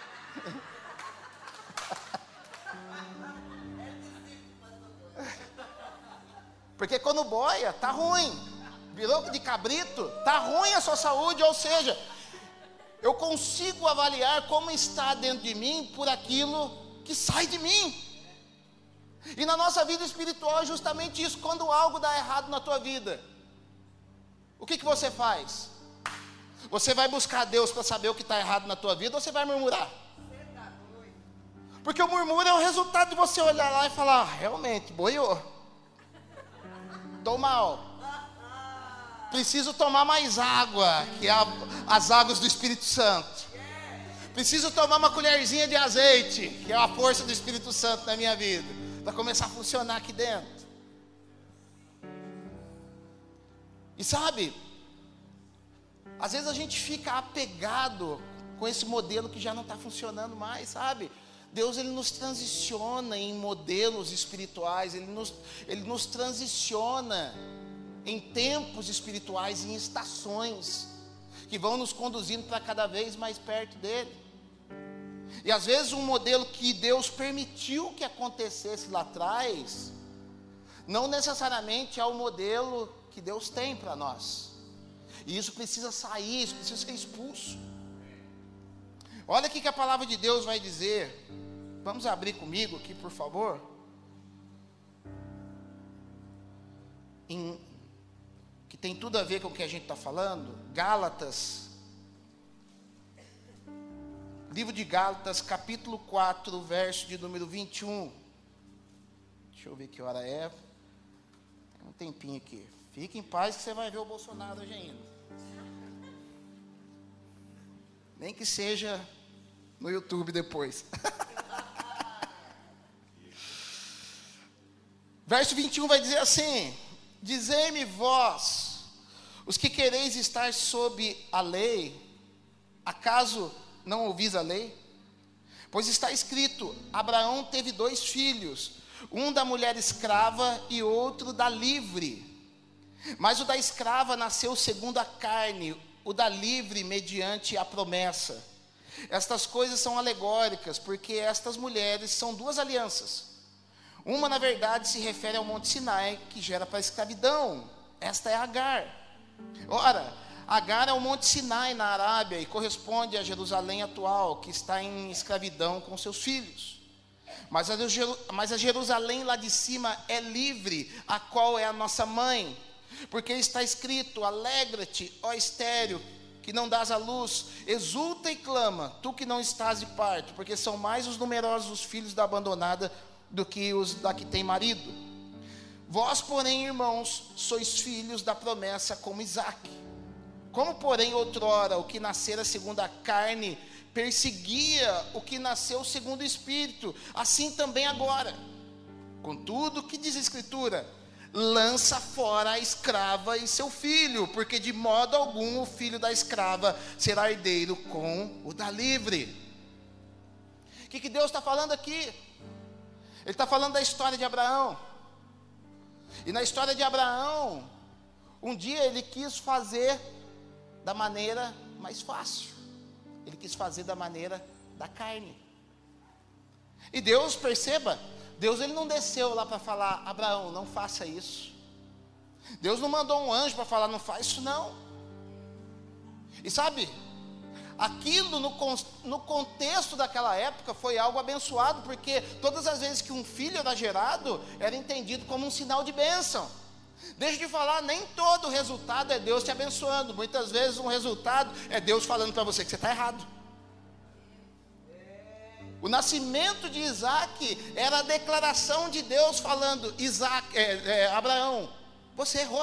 Porque quando boia, tá ruim. Virou de cabrito, tá ruim a sua saúde. Ou seja, eu consigo avaliar como está dentro de mim por aquilo que sai de mim. E na nossa vida espiritual é justamente isso. Quando algo dá errado na tua vida, o que que você faz? Você vai buscar Deus para saber o que está errado na tua vida, ou você vai murmurar? Porque o murmúrio é o resultado de você olhar lá e falar: ah, realmente, boiou, estou mal, preciso tomar mais água, que é a, as águas do Espírito Santo, preciso tomar uma colherzinha de azeite, que é a força do Espírito Santo na minha vida, para começar a funcionar aqui dentro. E sabe, às vezes a gente fica apegado com esse modelo que já não está funcionando mais, sabe? Deus, Ele nos transiciona em modelos espirituais, Ele nos, Ele nos transiciona em tempos espirituais, em estações, que vão nos conduzindo para cada vez mais perto dEle. E às vezes um modelo que Deus permitiu que acontecesse lá atrás, não necessariamente é o modelo que Deus tem para nós. E isso precisa sair, isso precisa ser expulso. Olha o que a palavra de Deus vai dizer. Vamos abrir comigo aqui, por favor. Em, que tem tudo a ver com o que a gente está falando. Gálatas. Livro de Gálatas, capítulo quatro, verso de número vinte e um. Deixa eu ver que hora é. Tem um tempinho aqui. Fique em paz que você vai ver o Bolsonaro hoje ainda. Nem que seja no YouTube depois. Verso vinte e um vai dizer assim: dizei-me vós, os que quereis estar sob a lei, acaso não ouvis a lei? Pois está escrito: Abraão teve dois filhos, um da mulher escrava e outro da livre. Mas o da escrava nasceu segundo a carne, o da livre mediante a promessa. Estas coisas são alegóricas, porque estas mulheres são duas alianças. Uma, na verdade, se refere ao Monte Sinai, que gera para a escravidão. Esta é Agar. Ora, Agar é o Monte Sinai na Arábia e corresponde a Jerusalém atual, que está em escravidão com seus filhos. Mas a, mas a Jerusalém lá de cima é livre, a qual é a nossa mãe. Porque está escrito: alegra-te, ó estéril, que não dás à luz, exulta e clama, tu que não estás de parto, porque são mais os numerosos os filhos da abandonada do que os da que tem marido. Vós, porém, irmãos, sois filhos da promessa como Isaque. Como, porém, outrora o que nascera segundo a carne perseguia o que nasceu segundo o Espírito, assim também agora. Contudo, o que diz a Escritura? Lança fora a escrava e seu filho, porque de modo algum o filho da escrava será herdeiro com o da livre. O que, que Deus está falando aqui? Ele está falando da história de Abraão. E na história de Abraão, um dia ele quis fazer da maneira mais fácil. Ele quis fazer da maneira da carne. E Deus, perceba, Deus ele não desceu lá para falar: Abraão, não faça isso. Deus não mandou um anjo para falar: não faz isso não. E sabe, aquilo no, no contexto daquela época foi algo abençoado, porque todas as vezes que um filho era gerado, era entendido como um sinal de bênção. Deixa de falar, nem todo resultado é Deus te abençoando. Muitas vezes um resultado é Deus falando para você que você está errado. O nascimento de Isaque era a declaração de Deus falando: Isaac, é, é, Abraão, você errou.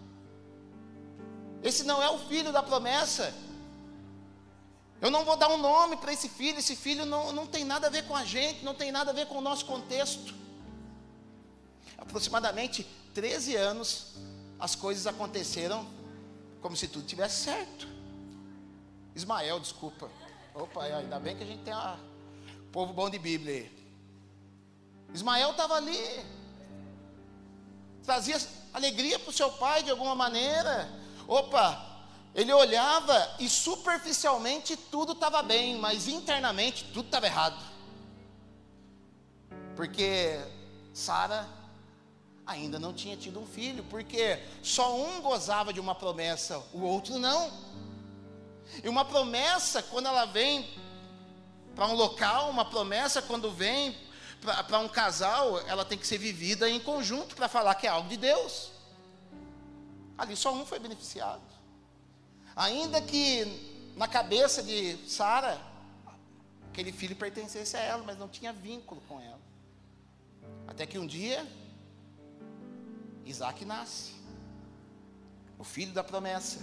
Esse não é o filho da promessa. Eu não vou dar um nome para esse filho. Esse filho não, não tem nada a ver com a gente, não tem nada a ver com o nosso contexto. Aproximadamente treze anos, as coisas aconteceram como se tudo tivesse certo. Ismael, desculpa. Opa, ainda bem que a gente tem um povo bom de Bíblia aí. Ismael estava ali, trazia alegria para o seu pai de alguma maneira. Opa, ele olhava e superficialmente tudo estava bem, mas internamente tudo estava errado. Porque Sara ainda não tinha tido um filho, porque só um gozava de uma promessa, o outro não. E uma promessa, quando ela vem para um local, uma promessa quando vem para um casal, ela tem que ser vivida em conjunto para falar que é algo de Deus. Ali só um foi beneficiado. Ainda que na cabeça de Sara, aquele filho pertencesse a ela, mas não tinha vínculo com ela. Até que um dia Isaac nasce, o filho da promessa,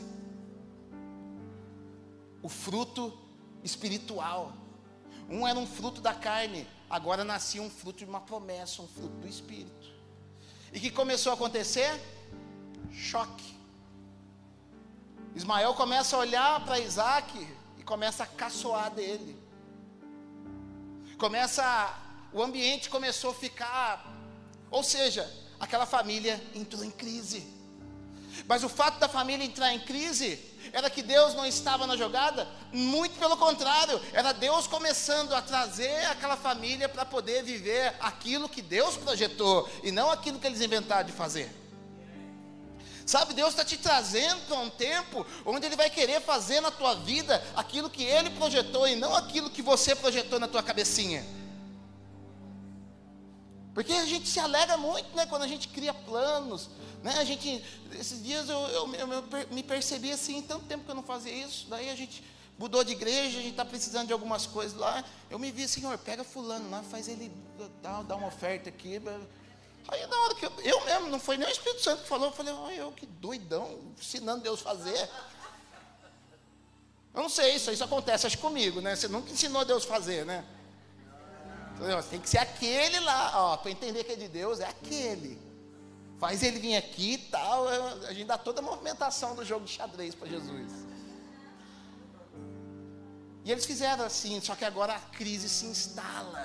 o fruto espiritual. Um era um fruto da carne, agora nascia um fruto de uma promessa, um fruto do Espírito. E o que começou a acontecer? Choque. Ismael começa a olhar para Isaac e começa a caçoar dele. Começa, o ambiente começou a ficar, ou seja, aquela família entrou em crise. Mas o fato da família entrar em crise era que Deus não estava na jogada? Muito pelo contrário, era Deus começando a trazer aquela família para poder viver aquilo que Deus projetou e não aquilo que eles inventaram de fazer. Sabe, Deus está te trazendo para um tempo onde Ele vai querer fazer na tua vida aquilo que Ele projetou e não aquilo que você projetou na tua cabecinha. Porque a gente se alegra muito, né, quando a gente cria planos, né? A gente, esses dias eu, eu, eu, eu me percebi assim, tanto tempo que eu não fazia isso. Daí a gente mudou de igreja, a gente está precisando de algumas coisas lá. Eu me vi, Senhor, pega fulano lá, faz ele dar, dar uma oferta aqui. Aí na hora que eu, eu mesmo, não foi nem o Espírito Santo que falou, eu falei: olha, eu que doidão, ensinando Deus a fazer. Eu não sei, isso, isso acontece, acho comigo, né? Você nunca ensinou Deus a fazer, né? Tem que ser aquele lá, ó, para entender que é de Deus, é aquele. Faz ele vir aqui e tal. A gente dá toda a movimentação do jogo de xadrez para Jesus. E eles fizeram assim, só que agora a crise se instala.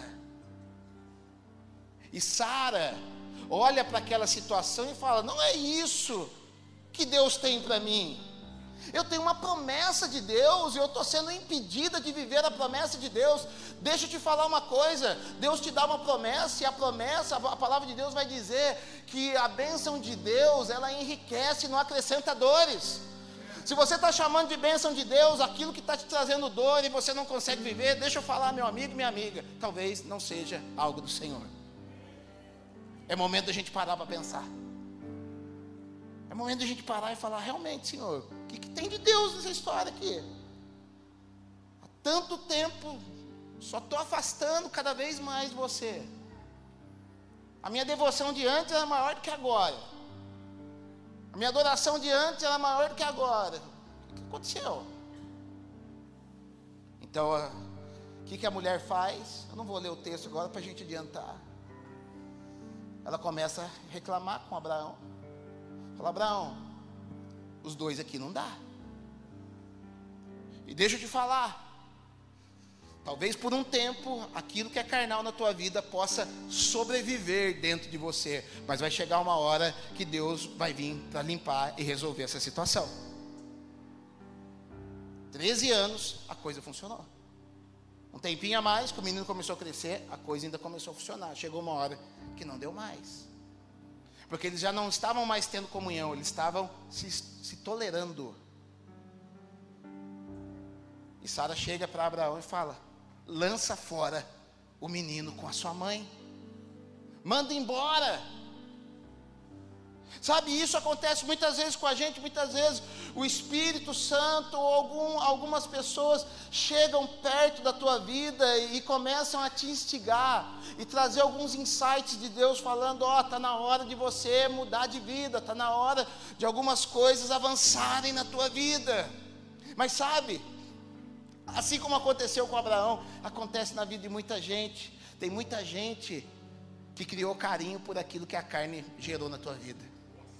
E Sara olha para aquela situação e fala: não é isso que Deus tem para mim. Eu tenho uma promessa de Deus e eu estou sendo impedida de viver a promessa de Deus. Deixa eu te falar uma coisa: Deus te dá uma promessa, e a promessa, a palavra de Deus vai dizer que a bênção de Deus, ela enriquece, não acrescenta dores. Se você está chamando de bênção de Deus aquilo que está te trazendo dor e você não consegue viver, deixa eu falar, meu amigo, minha amiga, talvez não seja algo do Senhor. É momento da gente parar para pensar. É momento da gente parar e falar: realmente, Senhor, o que, que tem de Deus nessa história aqui? Há tanto tempo, só estou afastando cada vez mais de você. A minha devoção de antes era maior do que agora. A minha adoração de antes era maior do que agora. O que aconteceu? Então, o que, que a mulher faz? Eu não vou ler o texto agora para a gente adiantar. Ela começa a reclamar com Abraão. Fala, Abraão, os dois aqui não dá. E deixa eu te falar. Talvez por um tempo, aquilo que é carnal na tua vida possa sobreviver dentro de você. Mas vai chegar uma hora que Deus vai vir para limpar e resolver essa situação. treze anos, a coisa funcionou. Um tempinho a mais, que o menino começou a crescer, a coisa ainda começou a funcionar. Chegou uma hora que não deu mais. Porque eles já não estavam mais tendo comunhão, eles estavam se, se tolerando. E Sara chega para Abraão e fala, lança fora o menino com a sua mãe. Manda embora. Sabe, isso acontece muitas vezes com a gente. Muitas vezes o Espírito Santo ou algum, algumas pessoas chegam perto da tua vida e, e começam a te instigar e trazer alguns insights de Deus falando, ó, oh, está na hora de você mudar de vida, está na hora de algumas coisas avançarem na tua vida. Mas sabe, assim como aconteceu com Abraão, acontece na vida de muita gente. Tem muita gente que criou carinho por aquilo que a carne gerou na tua vida.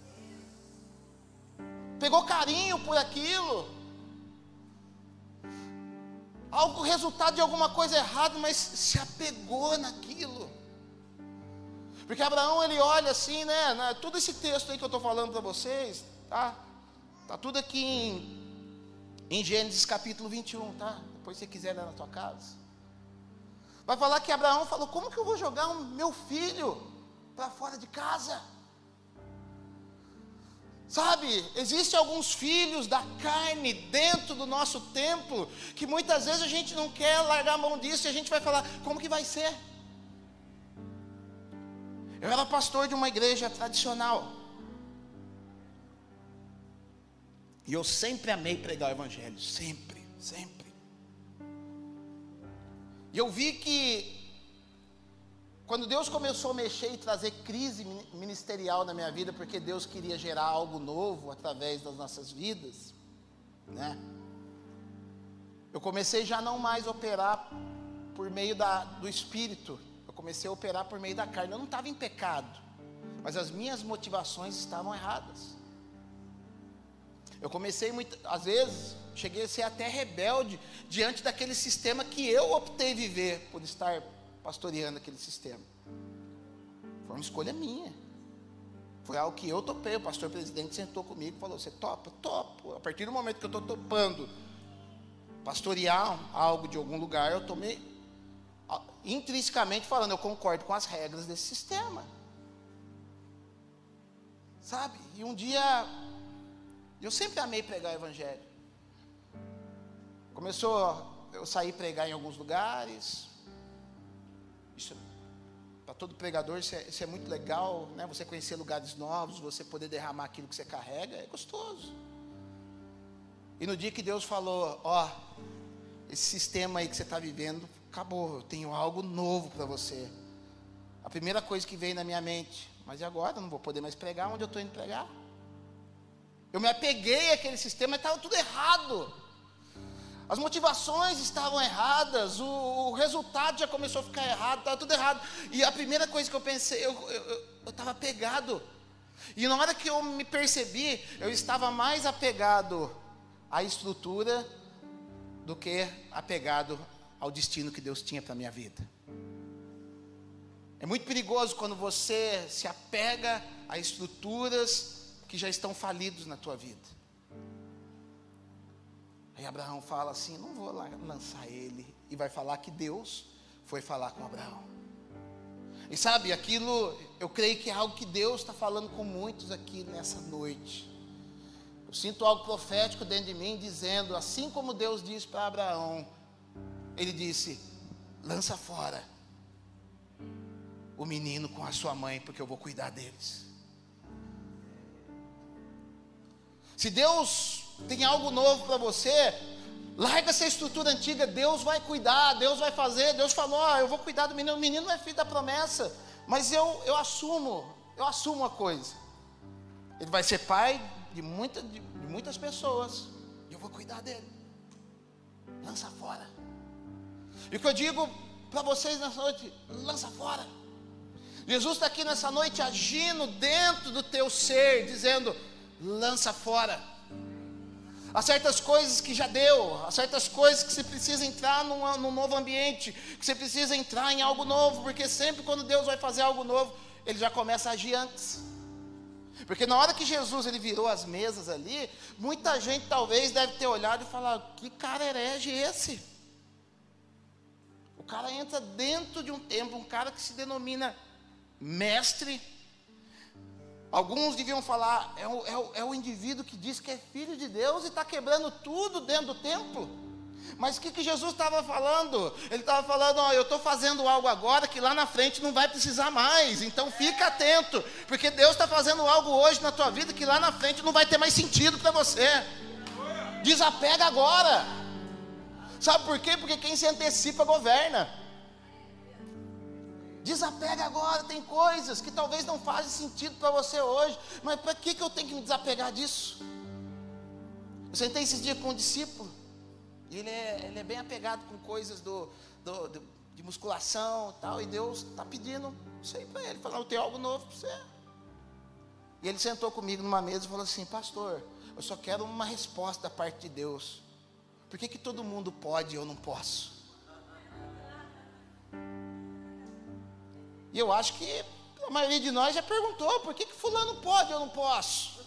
Pegou carinho por aquilo. Algo, resultado de alguma coisa errada, mas se apegou naquilo. Porque Abraão, ele olha assim, né, né tudo esse texto aí que eu estou falando para vocês, tá? Tá tudo aqui em, em Gênesis capítulo vinte e um, tá? Depois se você quiser ler na tua casa. Vai falar que Abraão falou, como que eu vou jogar o meu filho para fora de casa? Sabe, existem alguns filhos da carne dentro do nosso templo, que muitas vezes a gente não quer largar a mão disso, e a gente vai falar, como que vai ser? Eu era pastor de uma igreja tradicional, e eu sempre amei pregar o evangelho, sempre, sempre. E eu vi que, quando Deus começou a mexer e trazer crise ministerial na minha vida, porque Deus queria gerar algo novo através das nossas vidas, né? Eu comecei já não mais a operar por meio da, do Espírito, eu comecei a operar por meio da carne. Eu não estava em pecado, mas as minhas motivações estavam erradas. Eu comecei, muito, às vezes, cheguei a ser até rebelde diante daquele sistema que eu optei viver por estar pastoreando aquele sistema. Foi uma escolha minha. Foi algo que eu topei. O pastor presidente sentou comigo e falou, você topa? Topo. A partir do momento que eu estou topando pastorear algo de algum lugar, eu tomei, intrinsecamente falando, eu concordo com as regras desse sistema. Sabe? E um dia, eu sempre amei pregar o evangelho. Começou, eu saí pregar em alguns lugares. Isso, para todo pregador, isso é, isso é muito legal, né? Você conhecer lugares novos, você poder derramar aquilo que você carrega, é gostoso. E no dia que Deus falou, ó, esse sistema aí que você está vivendo, acabou, eu tenho algo novo para você. A primeira coisa que veio na minha mente, mas e agora? Eu não vou poder mais pregar onde eu estou indo pregar. Eu me apeguei àquele sistema, mas estava tudo errado. As motivações estavam erradas, o, o resultado já começou a ficar errado, estava tudo errado. E a primeira coisa que eu pensei, eu estava apegado. E na hora que eu me percebi, eu estava mais apegado à estrutura do que apegado ao destino que Deus tinha para a minha vida. É muito perigoso quando você se apega a estruturas que já estão falidos na tua vida. Aí Abraão fala assim, não vou lançar ele. E vai falar que Deus foi falar com Abraão. E sabe, aquilo, eu creio que é algo que Deus está falando com muitos aqui nessa noite. Eu sinto algo profético dentro de mim, dizendo, assim como Deus disse para Abraão, Ele disse, lança fora o menino com a sua mãe, porque eu vou cuidar deles. Se Deus tem algo novo para você, larga essa estrutura antiga, Deus vai cuidar, Deus vai fazer. Deus falou, ó, eu vou cuidar do menino, o menino não é filho da promessa, Mas eu, eu assumo, eu assumo uma coisa. Ele vai ser pai de, muita, de, de muitas pessoas. E eu vou cuidar dele. Lança fora. E o que eu digo para vocês nessa noite, lança fora. Jesus está aqui nessa noite agindo dentro do teu ser, dizendo, lança fora. Há certas coisas que já deu, há certas coisas que você precisa entrar num, num novo ambiente, que você precisa entrar em algo novo, porque sempre quando Deus vai fazer algo novo, Ele já começa a agir antes. Porque na hora que Jesus ele virou as mesas ali, muita gente talvez deve ter olhado e falado, que cara herege esse? O cara entra dentro de um templo, um cara que se denomina mestre. Alguns deviam falar, é o, é, o, é o indivíduo que diz que é filho de Deus e está quebrando tudo dentro do templo. Mas o que, que Jesus estava falando? Ele estava falando, ó, eu estou fazendo algo agora que lá na frente não vai precisar mais. Então fica atento, porque Deus está fazendo algo hoje na tua vida que lá na frente não vai ter mais sentido para você. Desapega agora. Sabe por quê? Porque quem se antecipa governa. Desapega agora, tem coisas que talvez não fazem sentido para você hoje, mas para que, que eu tenho que me desapegar disso? Eu sentei esses dias com um discípulo, e ele é, ele é bem apegado com coisas do, do, do, de musculação e tal, e Deus está pedindo isso aí para ele, falando, eu tenho algo novo para você. E ele sentou comigo numa mesa e falou assim, pastor, eu só quero uma resposta da parte de Deus, por que, que todo mundo pode e eu não posso? E eu acho que a maioria de nós já perguntou, por que, que fulano pode e eu não posso?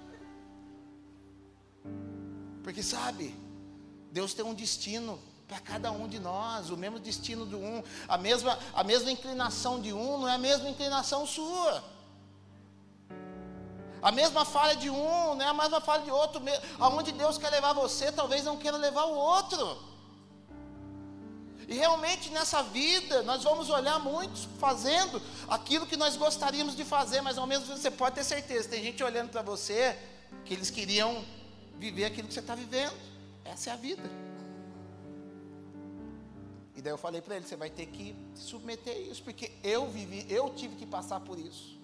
Porque sabe, Deus tem um destino para cada um de nós, o mesmo destino de um, a mesma, a mesma inclinação de um não é a mesma inclinação sua. A mesma falha de um não é a mesma falha de outro. Aonde Deus quer levar você, talvez não queira levar o outro. E realmente nessa vida, nós vamos olhar muitos fazendo aquilo que nós gostaríamos de fazer, mas ao mesmo tempo você pode ter certeza, tem gente olhando para você, que eles queriam viver aquilo que você está vivendo. Essa é a vida. E daí eu falei para ele, você vai ter que se submeter a isso, porque eu vivi, eu tive que passar por isso.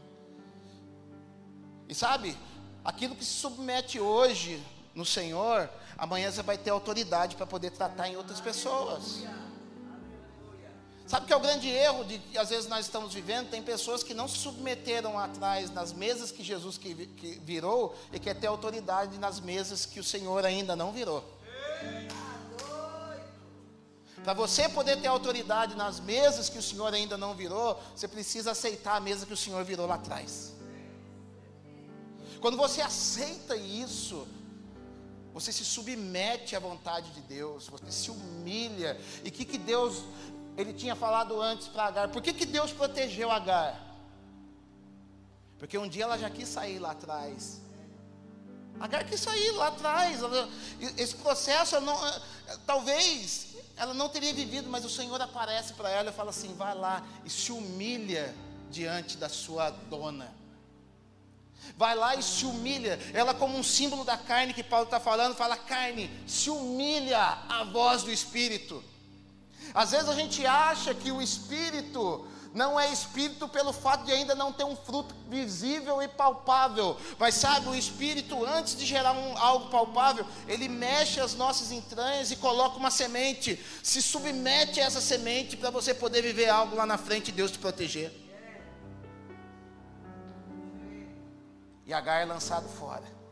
E sabe, aquilo que se submete hoje no Senhor, amanhã você vai ter autoridade para poder tratar em outras pessoas. Sabe que é o grande erro de que às vezes nós estamos vivendo? Tem pessoas que não se submeteram atrás nas mesas que Jesus que, que virou e quer ter autoridade nas mesas que o Senhor ainda não virou. Para você poder ter autoridade nas mesas que o Senhor ainda não virou, você precisa aceitar a mesa que o Senhor virou lá atrás. Quando você aceita isso, você se submete à vontade de Deus, você se humilha. E o que, que Deus... Ele tinha falado antes para Agar. Por que, que Deus protegeu Agar? Porque um dia ela já quis sair lá atrás. Agar quis sair lá atrás. Esse processo, não, talvez ela não teria vivido, mas o Senhor aparece para ela e fala assim, vai lá e se humilha diante da sua dona. Vai lá e se humilha. Ela, como um símbolo da carne que Paulo está falando, fala, carne, se humilha à voz do Espírito. Às vezes a gente acha que o Espírito não é Espírito pelo fato de ainda não ter um fruto visível e palpável. Mas sabe, o Espírito, antes de gerar um, algo palpável, ele mexe as nossas entranhas e coloca uma semente. Se submete a essa semente para você poder viver algo lá na frente e Deus te proteger. E Agar é lançado fora.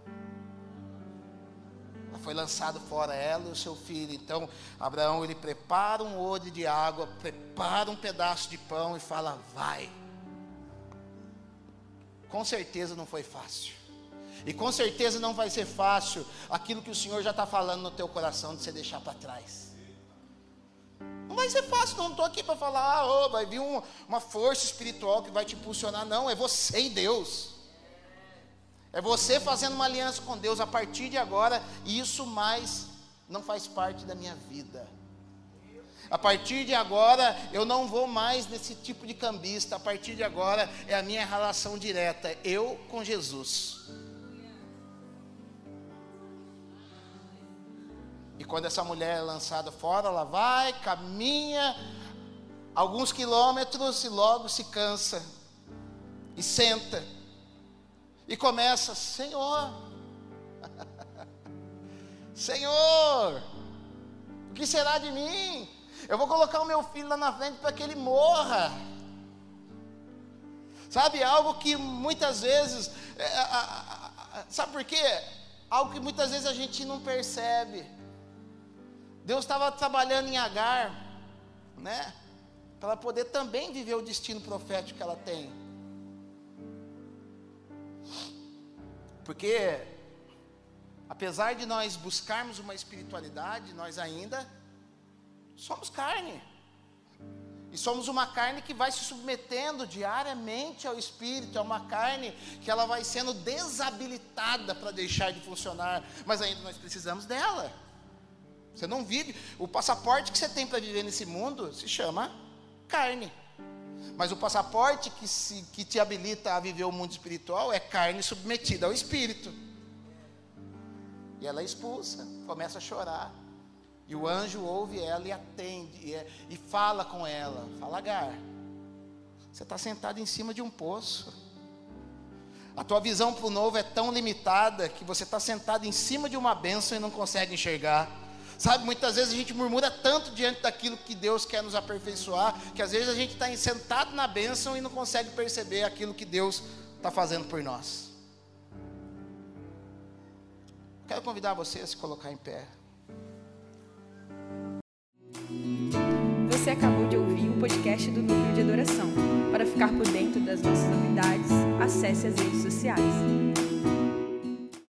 Foi lançado fora ela e o seu filho. Então Abraão, ele prepara um odre de água, prepara um pedaço de pão e fala, vai. Com certeza não foi fácil. E com certeza não vai ser fácil aquilo que o Senhor já está falando no teu coração de você deixar para trás. Não vai ser fácil, não estou aqui para falar, ah, oh, vai vir um, uma força espiritual que vai te impulsionar. Não, é você e Deus. É você fazendo uma aliança com Deus. A partir de agora, isso mais não faz parte da minha vida. A partir de agora, eu não vou mais nesse tipo de cambista. A partir de agora, é a minha relação direta, eu com Jesus. E quando essa mulher é lançada fora, ela vai, caminha alguns quilômetros e logo se cansa. e senta e começa: Senhor, Senhor, o que será de mim? Eu vou colocar o meu filho lá na frente para que ele morra. Sabe, algo que muitas vezes, é, a, a, a, sabe por quê? Algo que muitas vezes a gente não percebe. Deus estava trabalhando em Agar, né? Para ela poder também viver o destino profético que ela tem. Porque, apesar de nós buscarmos uma espiritualidade, nós ainda somos carne. E somos uma carne que vai se submetendo diariamente ao Espírito. É uma carne que ela vai sendo desabilitada para deixar de funcionar. Mas ainda nós precisamos dela. Você não vive. O passaporte que você tem para viver nesse mundo se chama carne. Mas o passaporte que, se, que te habilita a viver o mundo espiritual é carne submetida ao Espírito. E ela é expulsa, começa a chorar. E o anjo ouve ela e atende, e, é, e fala com ela. Fala: Agar, você está sentado em cima de um poço. A tua visão para o novo é tão limitada que você está sentado em cima de uma bênção e não consegue enxergar. Sabe, muitas vezes a gente murmura tanto diante daquilo que Deus quer nos aperfeiçoar, que às vezes a gente está sentado na bênção e não consegue perceber aquilo que Deus está fazendo por nós. Quero convidar você a se colocar em pé. Você acabou de ouvir o podcast do Núcleo de Adoração. Para ficar por dentro das nossas novidades, acesse as redes sociais.